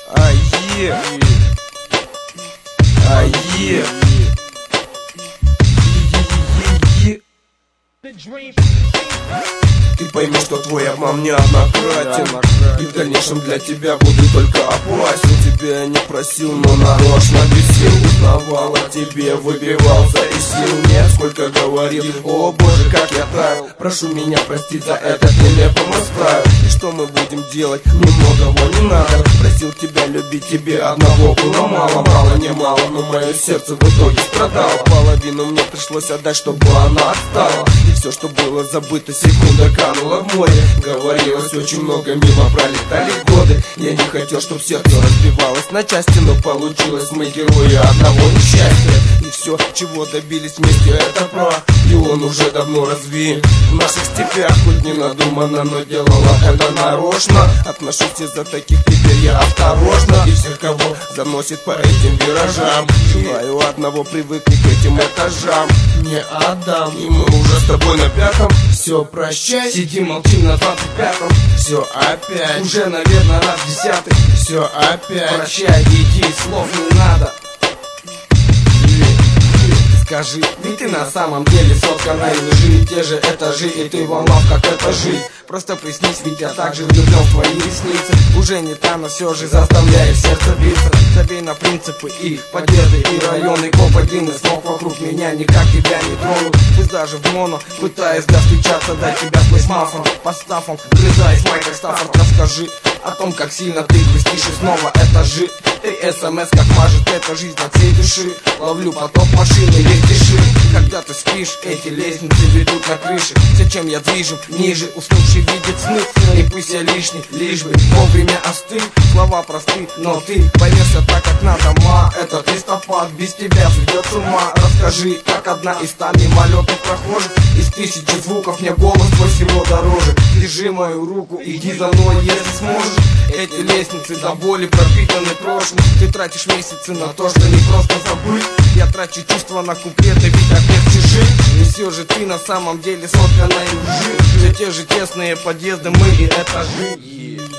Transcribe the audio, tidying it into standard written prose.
Ае. Ае. Ты пойми, что твой обман неоднократен, и в дальнейшем для тебя буду только опасен. Тебя я не просил, но нарочно бесил. Узнавал о тебе, выбивался из сил. Мне сколько говорил, о боже, как я таял. Прошу меня простить за этот нелепый мой стайл. И что мы будем делать? Немногого не надо. Просил тебя любить, тебе одного было мало. Мало не мало, но мое сердце в итоге страдало. Половину мне пришлось отдать, чтобы она отстала. И все, что было забыто, секунда канула в море. Говорилось очень много, мимо пролетали годы. Я не хотел, чтоб сердце разбивалось на части, но получилось, мы герои одного несчастья. И все, чего добились вместе, это прав. И он уже давно развеян в наших степях. Хоть не надуманно, но делала это нарочно. Отношусь из-за таких теперь я осторожно. И всех, кого заносит по этим виражам, желаю одного, привыкни к этим этажам. Не отдам, и мы уже с тобой на пятом. Все, прощай, сидим, молчим на 25-м. Все опять, уже, наверное, раз 10-й. Все опять, прощай, иди, слов не надо. Скажи, ведь ты на самом деле соткана из лжи. Те же этажи, и ты волнов, как это жить. Просто приснись, ведь я так же влюблен в твои ресницы. Уже не та, но все же заставляешь сердце биться. Забей на принципы и подъезды, и районы. Коп-1 и смог вокруг меня никак тебя не тронут. Пусть даже в моно, пытаясь достучаться до тебя сквозь маслом. Подставом, грызаясь Майкл Стаффорд. Расскажи о том, как сильно ты грустишь, и снова этажи. 3 СМС, как мажет эта жизнь от всей души. Ловлю поток машины, весь дыши. Когда ты спишь, эти лестницы ведут на крыше. Все, чем я движу, ниже, уснувший видит сны. И пусть я лишний, лишь бы вовремя остыл. Слова просты, но ты поймешься так, как надо. Этот листопад без тебя сведет с ума. Расскажи, как одна из 100 мимолетных прохожих. Из 1000 звуков мне голос твой всего дороже. Держи мою руку, иди за мной, если сможешь. Эти лестницы до боли пропитаны прошлым. Ты тратишь месяцы на то, что не просто забыть. Я трачу чувства на куплеты, ведь опять чужих. И все же ты на самом деле соткана из лжи. Все те же тесные подъезды, мы и этажи.